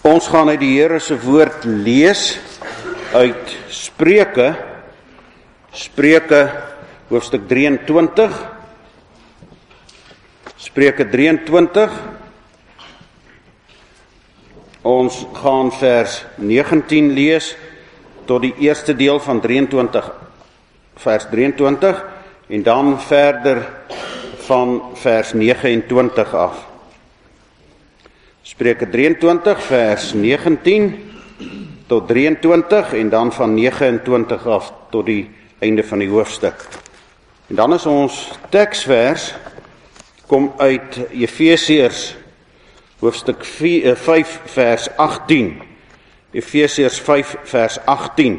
Ons gaan uit die Here se woord lees uit Spreuke hoofstuk 23. Spreuke 23. Ons gaan vers 19 lees tot die eerste deel van 23, vers 23 en dan verder van vers 29 af. Spreuke 23 vers 19 tot 23 en dan van 29 af tot die einde van die hoofstuk. En dan is ons teksvers kom uit Efesiërs hoofstuk 5 vers 18. Efesiërs 5 vers 18.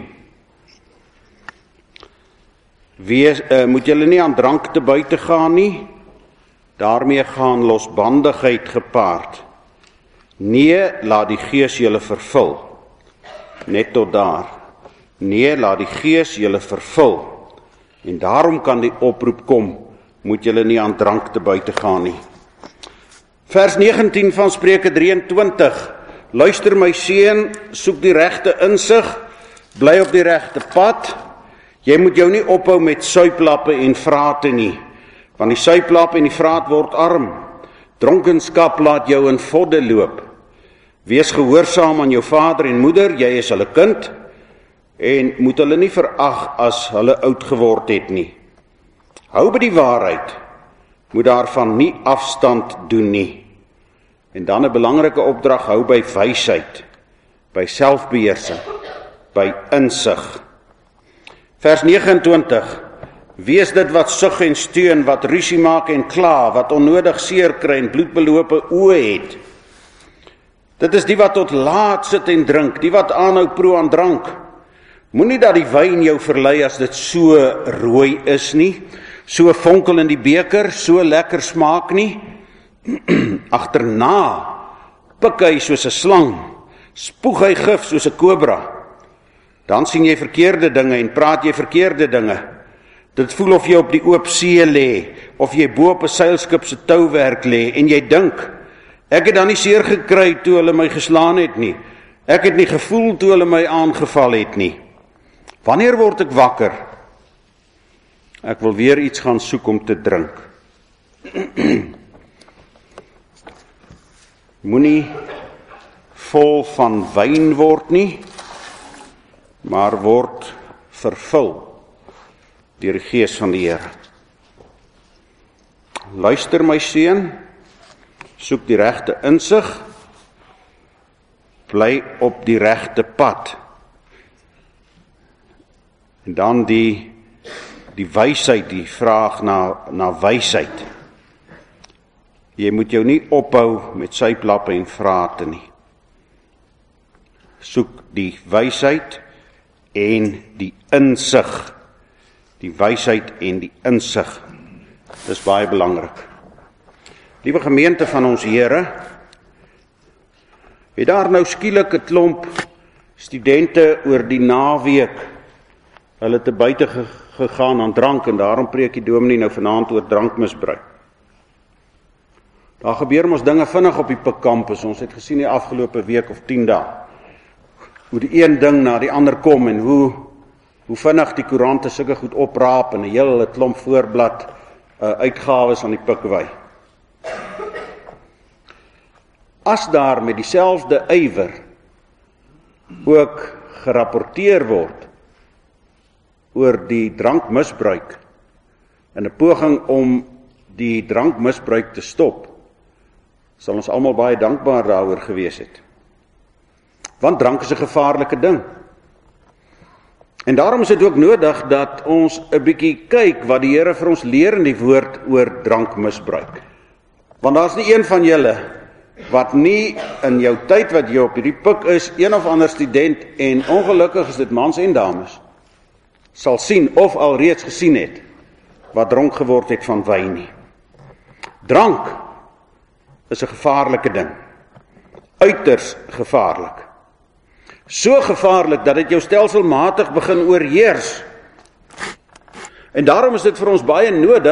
Moet julle nie aan drank te buite gaan nie, daarmee gaan losbandigheid gepaard. Nee, laat die Gees julle vervul. Net tot daar. Nee, laat die Gees julle vervul. En daarom kan die oproep kom, moet julle nie aan drank te buite gaan nie. Vers 19 van Spreuke 23. Luister my seun, soek die regte insig, bly op die regte pad. Jy moet jou nie ophou met suiplappe en vrate nie, want die suiplap en die vraat word arm. Dronkenskap laat jou in vodde loop. Wees gehoorsaam aan jou vader en moeder, jy is hulle kind, en moet hulle nie verag as hulle oud geword het nie. Hou by die waarheid, moet daarvan nie afstand doen nie. En dan 'n belangrike opdrag, hou by wysheid, by selfbeheersing, by insig. Vers 29. Wees dit wat sug en steun, wat rusie maak en kla, wat onnodig seer kry en bloedbelope oë het. Dit is die wat tot laat sit en drink, die wat aanhou proe aan drank. Moenie dat die wyn jou verlei as dit so rooi is nie, so vonkel in die beker, so lekker smaak nie. Agterna pik hy soos 'n slang, spoeg hy gif soos 'n kobra. Dan sien jy verkeerde dinge en praat jy verkeerde dinge. Dit voel of jy op die oop see lê, of jy bo op 'n seilskip se touwerk lê en jy dink, ek het dan nie seer gekry toe hulle my geslaan het nie. Ek het nie gevoel toe hulle my aangeval het nie. Wanneer word ek wakker? Ek wil weer iets gaan soek om te drink. Moenie vol van wyn word nie, maar word vervul deur die Gees van die Here. Luister my seun, soek die regte insig, bly op die regte pad. En dan die wysheid, die vraag na wysheid. Jy moet jou nie ophou met suiplappe en vrate nie. Soek die wysheid en die insig. Die wysheid en die insig. Dis baie belangrik. Liewe gemeente van ons Here, het daar nou skielik 'n klomp studente oor die naweek hulle te buite gegaan aan drank en daarom preek die dominee nou vanaand oor drankmisbruik. Daar gebeur mos dinge vinnig op die PUK kampus. Ons het gesien die afgelope week of 10 dae. Hoe die een ding na die ander kom en hoe vinnig die koerante sulke goed opraap en 'n hele klomp voorblad uitgawes aan die PUK wy. As daar met dieselfde ywer ook gerapporteer word oor die drankmisbruik en 'n poging om die drankmisbruik te stop, sal ons almal baie dankbaar daaroor gewees het. Want drank is 'n gevaarlike ding. En daarom is dit ook nodig dat ons 'n bietjie kyk wat die Here vir ons leer in die woord oor drankmisbruik. Want daar's nie een van julle wat nie in jou tyd wat jy op hierdie PUK is, een of ander student, en ongelukkig is dit mans en dames, sal sien of al reeds gesien het wat dronk geword het van wyn nie. Drank is 'n gevaarlike ding. Uiters gevaarlik. So gevaarlik dat dit jou stelselmatig begin oorheers. En daarom is dit vir ons baie nodig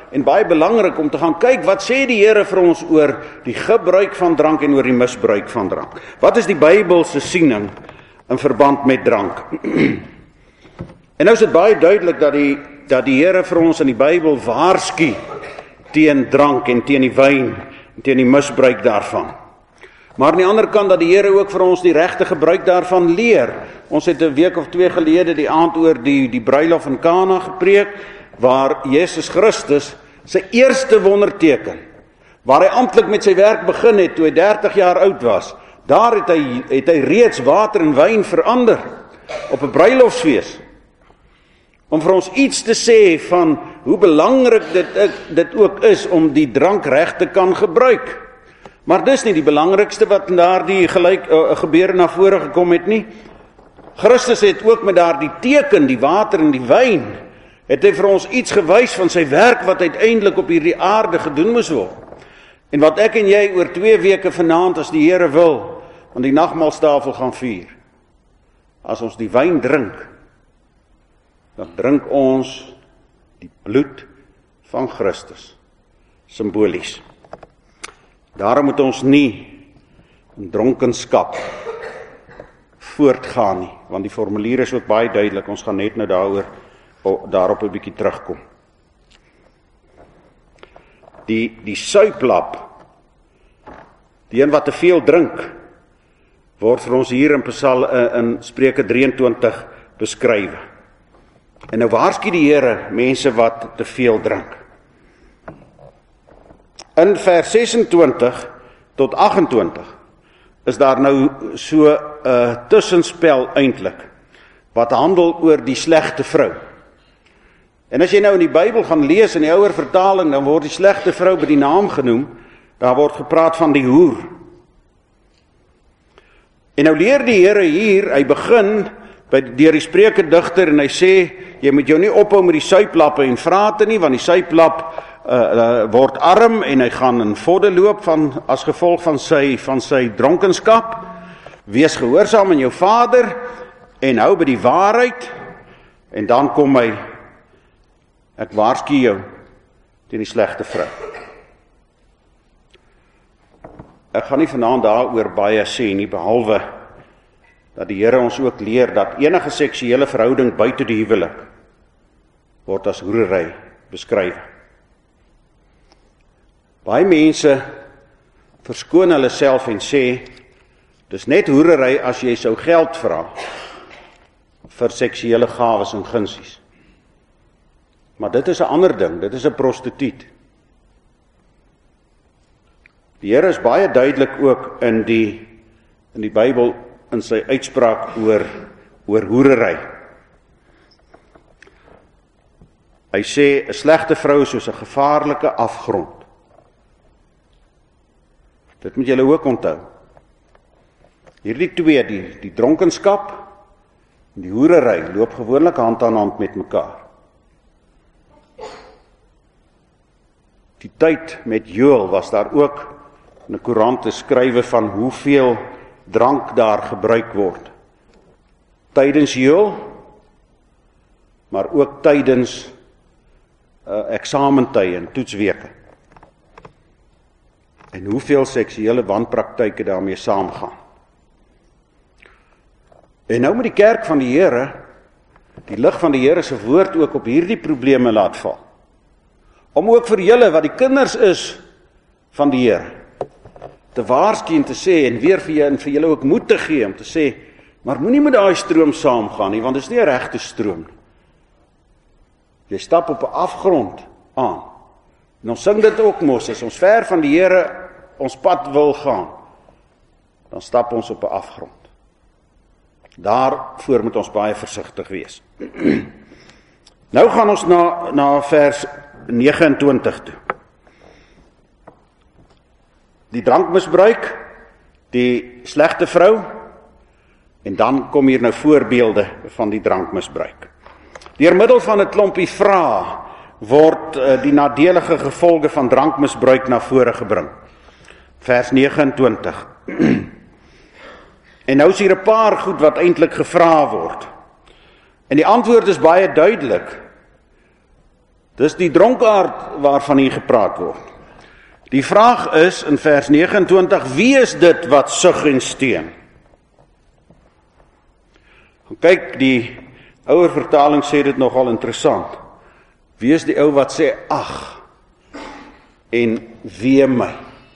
en baie belangrik om te gaan kyk, wat sê die Here vir ons oor die gebruik van drank en oor die misbruik van drank? Wat is die Bybelse siening in verband met drank? En nou is dit baie duidelik dat die Here vir ons in die Bybel waarsku teen drank en teen die wyn en teen die misbruik daarvan. Maar aan die ander kant dat die Here ook vir ons die regte gebruik daarvan leer. Ons het 'n week of 2 gelede die aand oor die bruilof in Kana gepreek, waar Jesus Christus sy eerste wonderteken, waar hy amptelik met sy werk begin het toe hy 30 jaar oud was, daar het hy reeds water en wyn verander op 'n bruilofsfees, om vir ons iets te sê van hoe belangrik dit ook is om die drank reg te kan gebruik. Maar dis nie die belangrikste wat in daardie gebeure na vore gekom het nie. Christus het ook met daardie teken, die water en die wyn, het hy vir ons iets gewys van sy werk wat uiteindelik op hierdie aarde gedoen moes word. En wat ek en jy oor 2 weke vanaand, as die Here wil, aan die nagmaalstafel gaan vier. As ons die wyn drink, dan drink ons die bloed van Christus, simbolies. Daarom moet ons nie in dronkenskap voortgaan nie, want die formulier is ook baie duidelik, ons gaan net nou daarop 'n bietjie terugkom. Die suiplap, die een wat te veel drink, word vir ons hier in Spreuke 23 beskryf. En nou waarsku die Here mense wat te veel drink. In vers 26 tot 28 is daar nou so 'n tussenspel eintlik, wat handel oor die slegte vrou. En as jy nou in die Bybel gaan lees in die ouer vertaling, dan word die slegte vrou by die naam genoem, daar word gepraat van die hoer. En nou leer die Here hier, hy begin deur die Spreuke digter en hy sê, jy moet jou nie ophou met die suiplappe en vrate nie, want die suiplap word arm en hy gaan in vodde loop as gevolg van sy dronkenskap. Wees gehoorsaam aan jou vader en hou by die waarheid, en dan kom hy, ek waarsku jou teen die slegte vrou. Ek gaan nie vanaand daaroor baie sê nie, behalwe dat die Here ons ook leer dat enige seksuele verhouding buite die huwelik word as hoerery beskryf. Baie mense verskoon hulle self en sê, dis net hoerery as jy sou geld vra vir seksuele gawes en gunsies. Maar dit is 'n ander ding, dit is 'n prostituut. Die Here is baie duidelik ook in die Bybel in sy uitspraak oor hoerery. Hy sê 'n slegte vrou is soos 'n gevaarlike afgrond. Dit moet julle ook onthou. Hierdie twee, die dronkenskap en die hoerery, loop gewoonlik hand aan hand met mekaar. Die tyd met Joël was daar ook in die Koran te skrywe van hoeveel drank daar gebruik word. Tydens Joël, maar ook tydens eksamentye en toetsweke. En hoeveel seksuele wanpraktyke daarmee saamgaan. En nou moet die kerk van die Here, die lig van die Here se woord ook op hierdie probleme laat val. Om ook vir julle wat die kinders is van die Here, te waarsku en te sê, en weer vir julle ook moed te gee, om te sê, maar moenie met daai stroom saamgaan nie, want dit is nie 'n regte stroom. Jy stap op 'n afgrond aan. En ons sing dit ook mos, as ons ver van die Here ons pad wil gaan, dan stap ons op 'n afgrond. Daarvoor moet ons baie versigtig wees. Nou gaan ons na vers 29 toe. Die drankmisbruik, die slegte vrou, en dan kom hier nou voorbeelde van die drankmisbruik. Deur middel van 'n klompie vrae word die nadelige gevolge van drankmisbruik na vore gebring. Vers 29. En nou is hier 'n paar goed wat eintlik gevra word. En die antwoord is baie duidelik. Dis die dronkaard waarvan hier gepraat word. Die vraag is in vers 29, wie is dit wat sug en steun? Kyk, die ouer vertaling sê dit nogal interessant. Wie is die ou wat sê, ag, en wee my?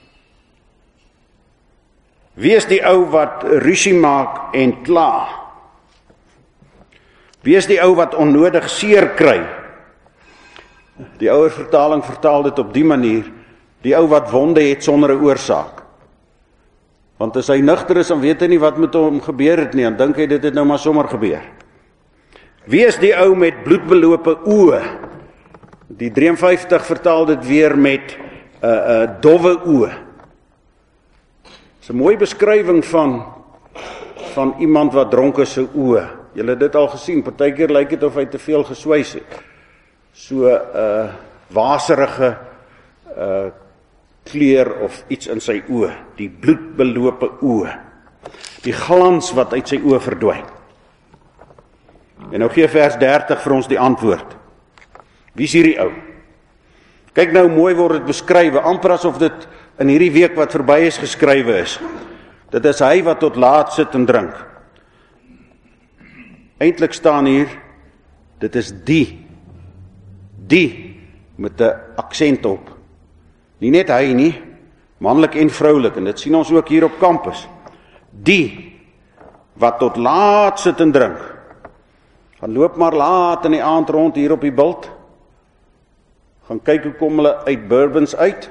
Wie is die ou wat rusie maak en kla? Wie is die ou wat onnodig seer kry? Die ouer vertaling vertaal dit op die manier, die ou wat wonde het sonder 'n oorsaak. Want as hy nugter is, dan weet hy nie wat met hom gebeur het nie, dan dink hy dit het nou maar sommer gebeur. Wie is die ou met bloedbelope oë? Die 53 vertaal dit weer met dowwe oë. Dit is 'n mooi beskrywing van iemand wat dronk is se oë. Julle het dit al gesien, partykeer lyk dit of hy te veel geswys het. So waserige kleur of iets in sy oë, die bloedbelope oë. Die glans wat uit sy oë verdwyn. En nou gee vers 30 vir ons die antwoord. Wie is hierdie ou? Kyk nou, mooi word dit beskrywe, amper asof dit in hierdie week wat verby is geskrywe is. Dit is hy wat tot laat sit en drink. Eintlik staan hier, dit is die met 'n aksent op. Nie net hy nie, manlik en vroulik, en dit sien ons ook hier op kampus. Die wat tot laat sit en drink. Gaan loop maar laat in die aand rond hier op die bult. Gaan kyk hoe kom hulle uit bourbons uit.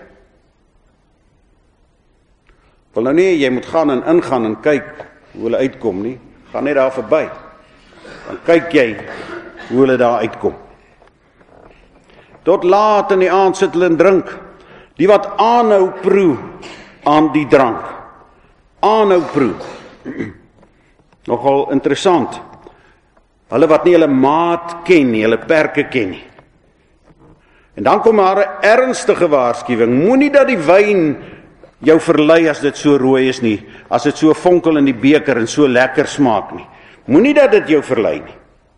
Wil nou nie, jy moet gaan en ingaan en kyk hoe hulle uitkom nie. Gaan net daar verby. Dan kyk jy hoe hulle daar uitkom. Tot laat in die aand sit hulle en drink. Die wat aanhou proe aan die drank. Aanhou proe. Nogal interessant. Hulle wat nie hulle maat ken nie, hulle perke ken nie. En dan kom maar 'n ernstige waarskuwing. Moenie dat die wyn jou verlei as dit so rooi is nie, as dit so vonkel in die beker en so lekker smaak nie. Moenie dat dit jou verlei nie.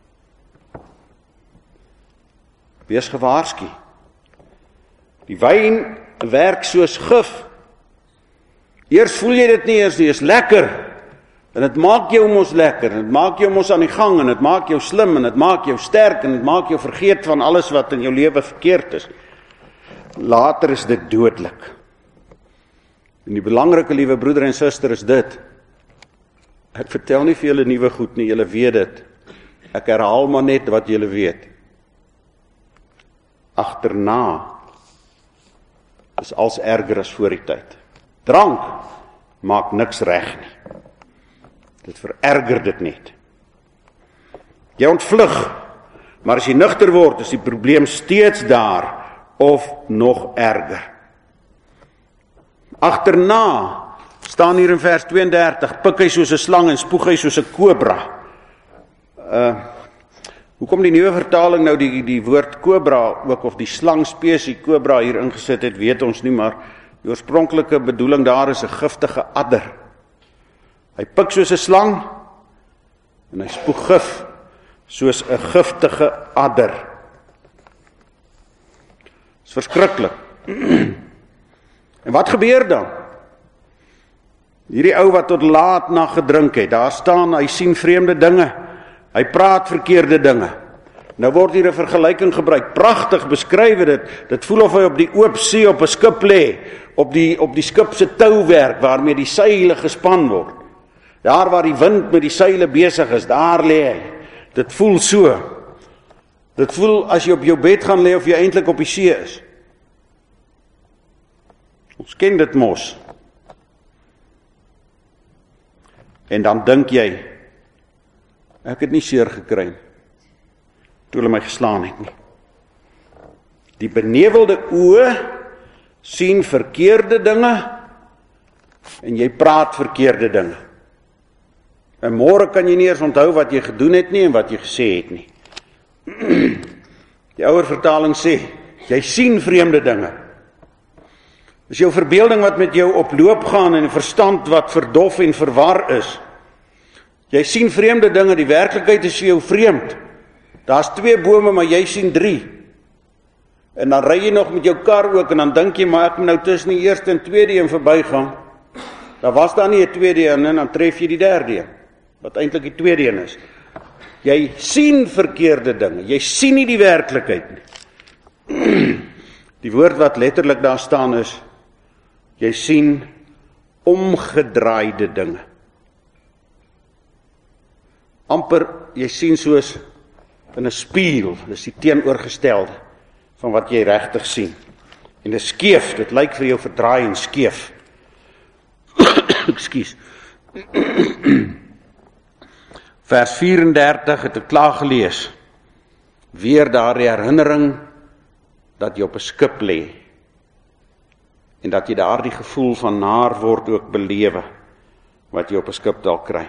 Wees gewaarsku. Die wyn werk soos gif. Eers voel jy dit nie eers nie, is lekker. En dit maak jou mos lekker, en dit maak jou mos aan die gang, en dit maak jou slim, en dit maak jou sterk, en dit maak jou vergeet van alles wat in jou lewe verkeerd is. Later is dit dodelik. En die belangrike, liewe broeder en suster, is dit. Ek vertel nie vir julle nuwe goed nie, julle weet dit. Ek herhaal maar net wat julle weet. Agterna is als erger as voor die tyd. Drank maak niks reg nie. Dit vererger dit net. Jy ontvlug, maar as jy nugter word, is die probleem steeds daar, of nog erger. Agterna, staan hier in vers 32, pik hy soos 'n slang en spoeg hy soos 'n kobra. Hoekom die nuwe vertaling nou die woord kobra ook, of die slangspesie kobra hier ingesit het, weet ons nie, maar die oorspronklike bedoeling daar is 'n giftige adder. Hy pik soos 'n slang, en hy spoeg gif, soos 'n giftige adder. Dit is verskriklik. En wat gebeur dan? Hierdie ou wat tot laat nag gedrink het, daar staan, hy sien vreemde dinge, hy praat verkeerde dinge. Nou word hier 'n vergelyking gebruik, pragtig beskryf dit voel of hy op die oop see op 'n skip lê, op die skip se touwerk, waarmee die seile gespan word. Daar waar die wind met die seile besig is, daar lê hy. Dit voel so. Dit voel as jy op jou bed gaan lê of jy eintlik op die see is. Ons ken dit mos. En dan dink jy, ek het nie seer gekry nie, toe hulle my geslaan het nie. Die benevelde oë sien verkeerde dinge, en jy praat verkeerde dinge. En môre kan jy nie eens onthou wat jy gedoen het nie, en wat jy gesê het nie. Die ouer vertaling sê, jy sien vreemde dinge. Dis jou verbeelding wat met jou op loop gaan, en verstand wat verdof en verwar is. Jy sien vreemde dinge, die werklikheid is vir jou vreemd. Daar's 2 bome, maar jy sien 3. En dan ry jy nog met jou kar ook, en dan dink jy, maar ek moet nou tussen die eerste en tweede een verbygaan. Daar was daar nie 'n tweede een, en dan tref jy die derde een, wat eintlik die tweede een is. Jy sien verkeerde dinge, jy sien nie die werklikheid nie. Die woord wat letterlik daar staan is, jy sien omgedraaide dinge. Amper, jy sien soos in 'n spieël, dis die teenoorgestelde van wat jy regtig sien. En dit is skeef, dit lyk vir jou verdraai en skeef. Ekskuus. Vers 34 het ek klaar gelees. Weer daardie herinnering dat jy op 'n skip lê en dat jy daardie gevoel van naar word ook belewe wat jy op 'n skip dalk kry.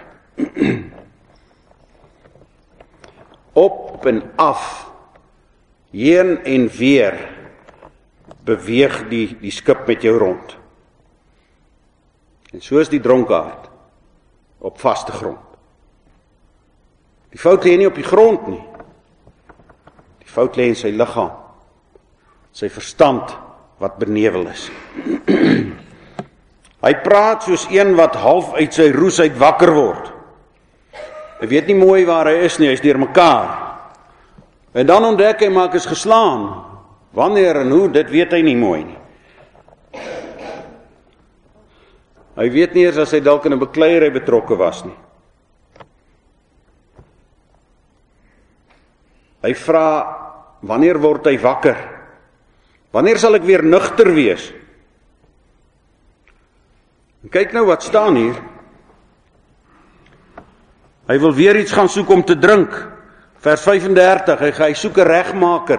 Op en af, heen en weer beweeg die skip met jou rond. En so is die dronkaard op vaste grond. Die fout lê nie op die grond nie. Die fout lê in sy liggaam, sy verstand wat benevel is. Hy praat soos een wat half uit sy roes uit wakker word. Hy weet nie mooi waar hy is nie, hy is deur mekaar. En dan ontdek hy, maar ek is geslaan. Wanneer en hoe, dit weet hy nie mooi nie. Hy weet nie eers as hy dalk in 'n bekleierery betrokke was nie. Hy vra, wanneer word hy wakker? Wanneer sal ek weer nugter wees? En kyk nou wat staan hier. Hy wil weer iets gaan soek om te drink. Vers 35, hy soek 'n regmaker.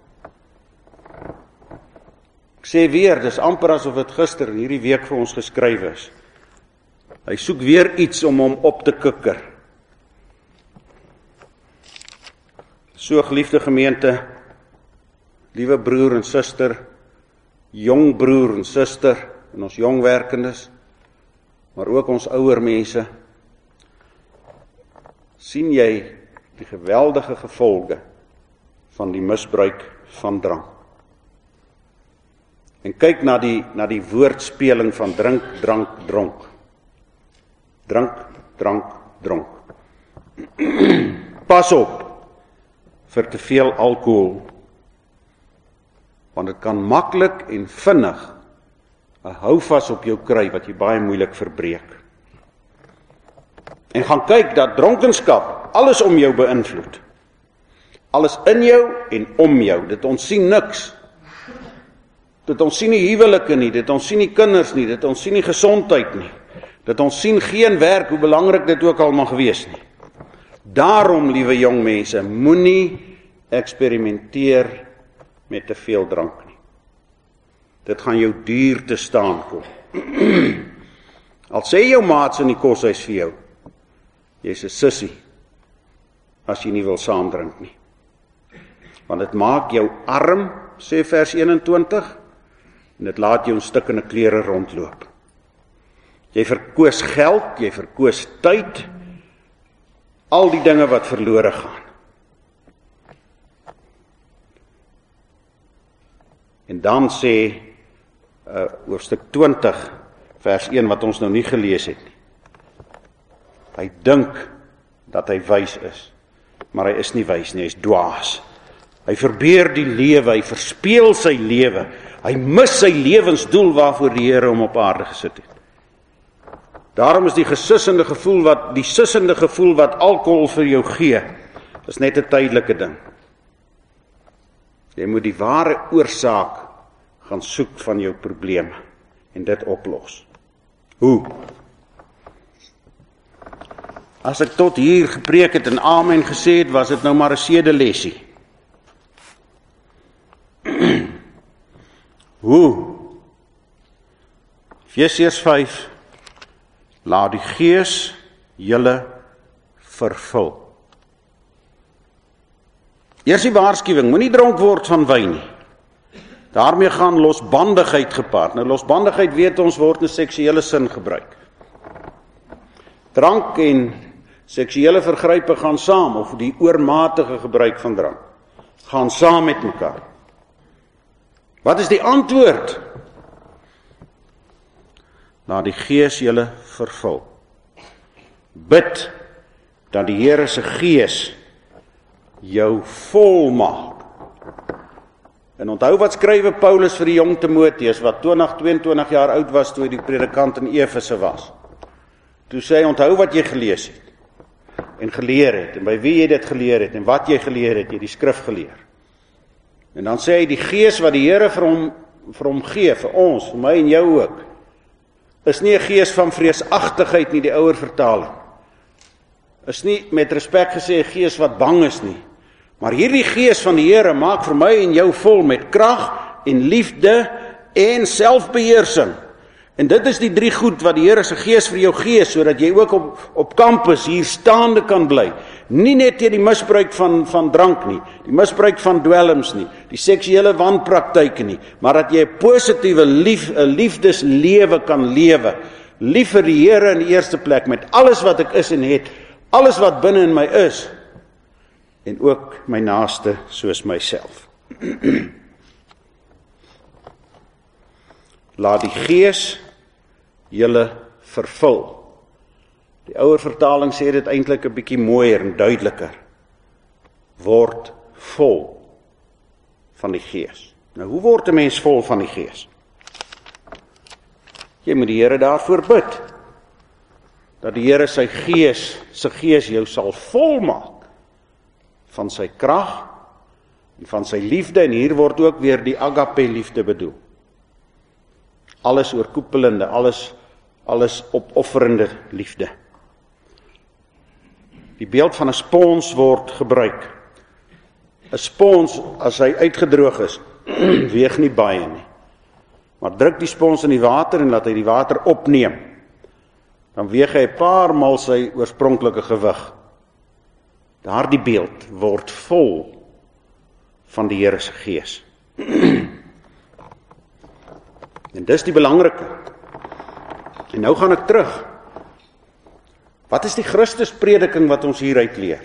Ek sê weer, dis amper asof dit gister in hierdie week vir ons geskryf is. Hy soek weer iets om hom op te kikker. So geliefde gemeente, liewe broer en suster, jong broer en suster, en ons jong werkendes, maar ook ons ouer mense, sien jy die geweldige gevolge van die misbruik van drank. En kyk na die woordspeling van drink, drank, dronk. Drink, drank, dronk. Pas op vir te veel alkohol, want dit kan maklik en vinnig 'n houvas op jou kry wat jy baie moeilik verbreek. En gaan kyk dat dronkenskap alles om jou beïnvloed. Alles in jou en om jou. Dit ontsien niks. Dit ontsien nie huwelike nie, dit ontsien nie kinders nie, dit ontsien nie gesondheid nie. Dit ontsien geen werk, hoe belangrik dit ook al mag wees nie. Daarom, liewe jong mense, moenie eksperimenteer met te veel drank nie. Dit gaan jou duur te staan kom. Al sê jou maats in die koshuis vir jou, jy's 'n sissie as jy nie wil saamdrink nie. Want dit maak jou arm, sê vers 21, en dit laat jou in stukkende klere rondloop. Jy verkoos geld, jy verkoos tyd, al die dinge wat verlore gaan. En dan sê hoofstuk 20, vers 1, wat ons nou nie gelees het nie. Hy dink dat hy wys is, maar hy is nie wys nie, hy is dwaas. Hy verbeer die lewe, hy verspeel sy lewe, hy mis sy lewensdoel waarvoor die Here hom op aarde gesit het. Daarom is die sissende gevoel wat alkohol vir jou gee, is net 'n tydelike ding. Jy moet die ware oorsaak gaan soek van jou probleme en dit oplos. Hoe? As ek tot hier gepreek het en amen gesê het, was dit nou maar 'n sedelesie. Hoe? Efesiërs 5, laat die Gees julle vervul. Eers die waarskuwing, moenie dronk word van wyn nie. Daarmee gaan losbandigheid gepaard. Nou losbandigheid weet ons word in seksuele sin gebruik. Drank en seksuele vergrype gaan saam, of die oormatige gebruik van drank, gaan saam met mekaar. Wat is die antwoord? Laat die Gees julle vervul. Bid dat die Here se Gees jou vol maak. En onthou wat skrywe Paulus vir die jong Timoteus, wat 22 jaar oud was, toe hy die predikant in Efese was. Toe sê hy, onthou wat jy gelees het, en geleer het, en by wie jy dit geleer het, en wat jy geleer het, jy die skrif geleer. En dan sê hy, die Gees wat die Here vir hom gee, vir ons, vir my en jou ook, is nie 'n gees van vreesagtigheid nie, die ouer vertaling. Is nie met respek gesê 'n gees wat bang is nie. Maar hierdie Gees van die Here maak vir my en jou vol met krag en liefde en selfbeheersing. En dit is die 3 goed wat die Here se Gees vir jou gee, sodat jy ook op kampus hier staande kan bly. Nie net teen die misbruik van drank nie, die misbruik van dwelms nie, die seksuele wanpraktyke nie, maar dat jy 'n positiewe liefdeslewe kan lewe. Lief vir die Here in die eerste plek, met alles wat ek is en het, alles wat binne in my is, en ook my naaste soos myself. Laat die Gees julle vervul. Die ouer vertaling sê dit eintlik 'n bietjie mooier en duideliker. Word vol van die Gees. Nou, hoe word 'n mens vol van die Gees? Jy moet die Here daarvoor bid, dat die Here sy Gees jou sal volmaak van sy krag en van sy liefde, en hier word ook weer die agape liefde bedoel. Alles oorkoepelende, alles opofferende liefde. Die beeld van 'n spons word gebruik. 'n Spons, as hy uitgedroog is, weeg nie baie nie. Maar druk die spons in die water en laat hy die water opneem, dan weeg hy 'n paar maal sy oorspronklike gewig. Daardie beeld word vol van die Here se Gees. En dis die belangrike. En nou gaan ek terug. Wat is die Christusprediking wat ons hieruit leer?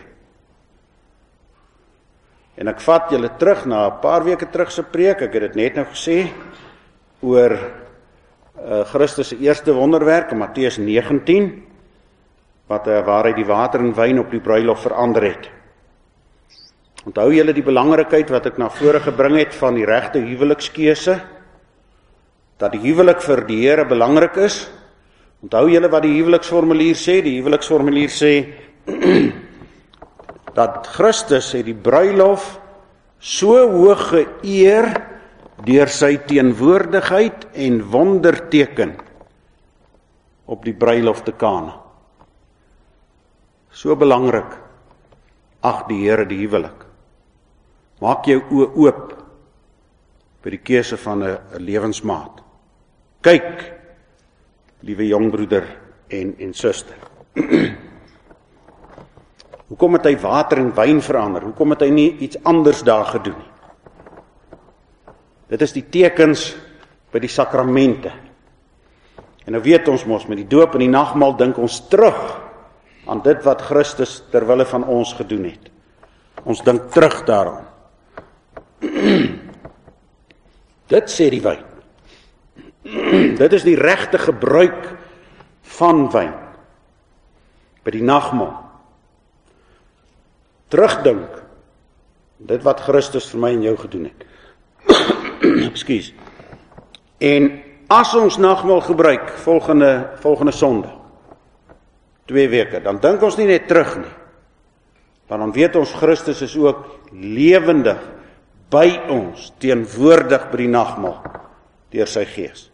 En ek vat julle terug na 'n paar weke terug se preek, ek het dit net nou gesê, oor Christus se eerste wonderwerk in Matteus 19, waar hy die water en wyn op die bruilof verander het. Onthou julle die belangrikheid wat ek na vore gebring het van die regte huwelikskeuse, dat die huwelik vir die Here belangrik is. Onthou julle wat die huweliksformulier sê? Die huweliksformulier sê dat Christus het die bruilof so hoog geëer deur sy teenwoordigheid en wonderteken op die bruilof te Kana. So belangrik ag die Here die huwelik. Maak jou oë oop by die keuse van 'n lewensmaat. Kyk, liewe jongbroeder en suster. Hoekom het hy water en wyn verander? Hoekom het hy nie iets anders daar gedoen nie? Dit is die tekens by die sakramente. En nou weet ons mos, met die doop en die nagmaal dink ons terug aan dit wat Christus ter wille van ons gedoen het. Ons dink terug daaraan. Dit sê die wyn. Dit is die regte gebruik van wyn by die nagmaal. Terugdink dit wat Christus vir my en jou gedoen het. Ekskuus. En as ons nagmaal gebruik volgende Sondag, 2 weke, dan dink ons nie net terug nie. Want dan weet ons Christus is ook lewendig by ons, teenwoordig by die nagmaal deur sy Gees.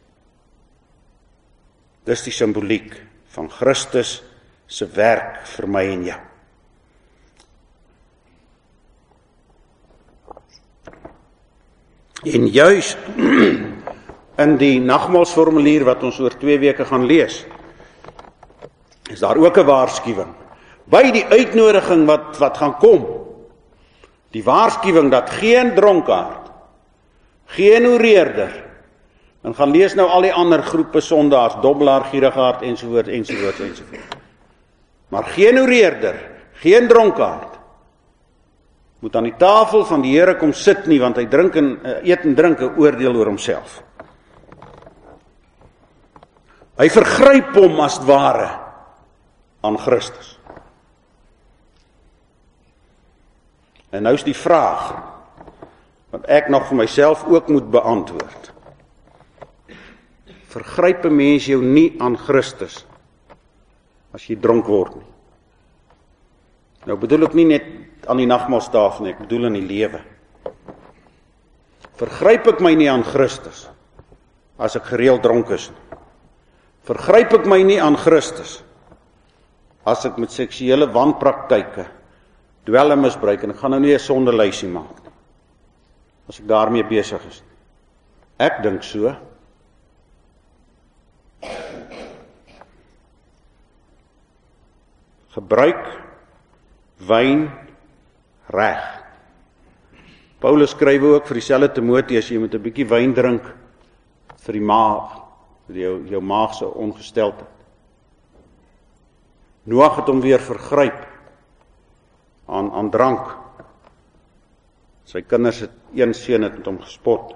Dis die simboliek van Christus se werk vir my en jou. En juis in die nagmaalsformulier wat ons oor 2 weke gaan lees, is daar ook 'n waarskuwing. By die uitnodiging wat gaan kom, die waarskuwing dat geen dronkaard, geen hoereerder, en gaan lees nou al die ander groepe sondaars, dobbelaar, gierigaard, ensovoorts. Maar geen hoereerder, geen dronkaard, moet aan die tafel van die Here kom sit nie, want hy eet en drink 'n oordeel oor homself. Hy vergryp hom as ware aan Christus. En nou is die vraag, wat ek nog vir myself ook moet beantwoord. Vergryp 'n mens jou nie aan Christus as jy dronk word nie? Nou bedoel ek nie net aan die nagmaaltafel nie, ek bedoel in die lewe. Vergryp ek my nie aan Christus as ek gereeld dronk is nie? Vergryp ek my nie aan Christus as ek met seksuele wanpraktyke, dwelmmisbruik, en ek gaan nou nie 'n sondelysie maak nie, as ek daarmee besig is nie? Ek dink so. Gebruik wyn reg. Paulus skryf ook vir dieselfde Timoteus, jy moet 'n bietjie wyn drink vir die maag, vir jou maag se ongesteldheid. Noag het hom weer vergryp aan drank. Sy kinders het, een seun het met hom gespot.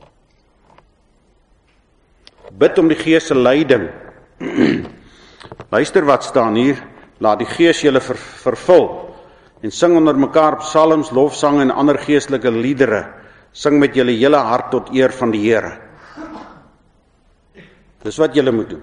Bid om die Gees se leiding. Luister wat staan hier, laat die Gees julle vervul, en sing onder mekaar psalms, lofsange en ander geestelike liedere. Sing met julle hele hart tot eer van die Here. Dis wat julle moet doen.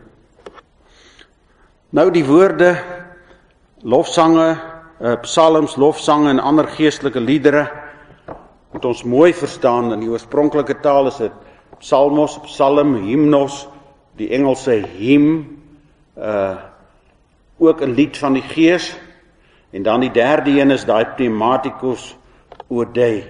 Nou die woorde, lofsange, psalms, lofsange en ander geestelike liedere, moet ons mooi verstaan. In die oorspronklike taal is dit psalmos, psalm, hymnos, die Engelse hymn, ook 'n lied van die Gees. En dan die derde een is daai pneumatikos ode,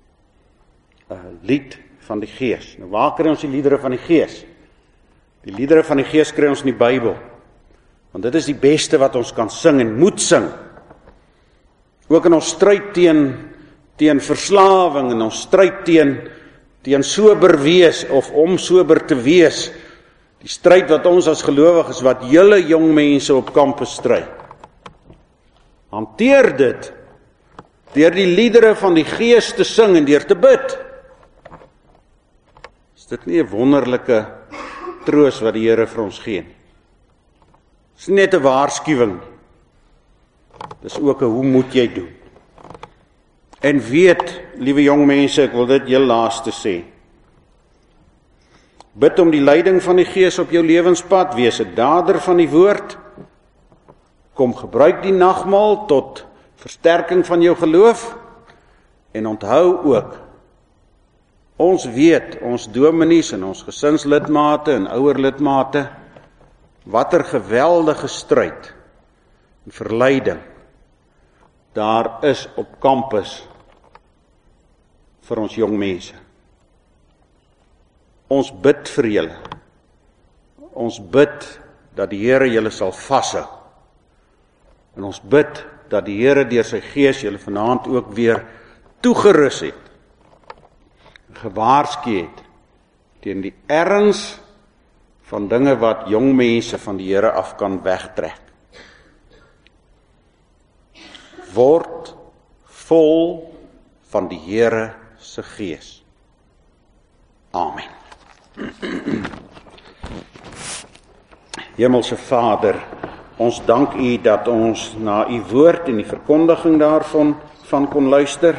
lied van die Gees. Nou waar kry ons die liedere van die Gees? Die liedere van die Gees kry ons in die Bybel. Want dit is die beste wat ons kan sing en moet sing. Ook in ons stryd teen verslawing, en ons stryd teen sober wees, of om sober te wees. Die stryd wat ons as gelowiges, wat julle jong mense op kampus stry. Hanteer dit deur die liedere van die Gees te sing en deur te bid. Is dit nie 'n wonderlike troos wat die Here vir ons gee nie? Dis nie net 'n waarskuwing. Dis ook 'n hoe moet jy doen. En weet, liewe jong mense, ek wil dit heel laaste sê. Bid om die leiding van die Gees op jou lewenspad, wees 'n dader van die woord. Kom gebruik die nagmaal tot versterking van jou geloof, en onthou ook, ons weet, ons dominees en ons gesinslidmate en ouerlidmate, watter geweldige stryd en verleiding daar is op kampus vir ons jong mense. Ons bid vir julle. Ons bid dat die Here julle sal vashou. En ons bid dat die Here deur sy Gees julle vanaand ook weer toegerus het, gewaarsku het teen die erns van dinge wat jong mense van die Here af kan wegtrek. Word vol van die Here se Gees. Amen. Hemelse Vader, ons dank U dat ons na U woord en die verkondiging daarvan kon luister.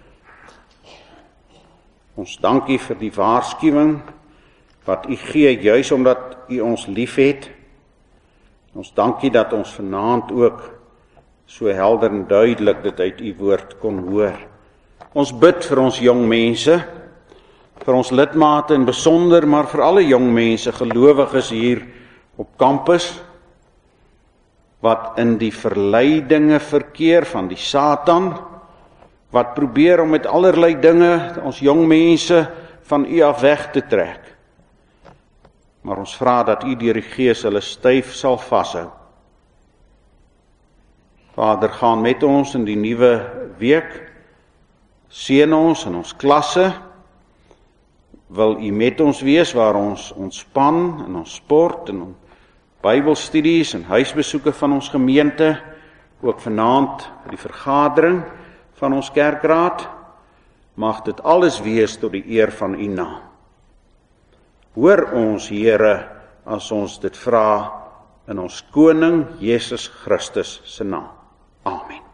Ons dank U vir die waarskuwing wat U gee, juis omdat U ons liefhet. Ons dank U dat ons vanaand ook so helder en duidelik dit uit U woord kon hoor. Ons bid vir ons jong mense, vir ons lidmate in besonder, maar vir alle jong mense, gelowiges hier op kampus, wat in die verleidinge verkeer van die Satan, wat probeer om met allerlei dinge ons jong mense van U af weg te trek. Maar ons vra dat U deur die Gees hulle styf sal vashou. Vader, gaan met ons in die nuwe week, seën ons in ons klasse, wil U met ons wees waar ons ontspan in ons sport en ons Bybelstudies en huisbesoeke van ons gemeente, ook vanaand die vergadering van ons kerkraad, mag dit alles wees tot die eer van U naam. Hoor ons, Here, as ons dit vra in ons Koning Jesus Christus se naam.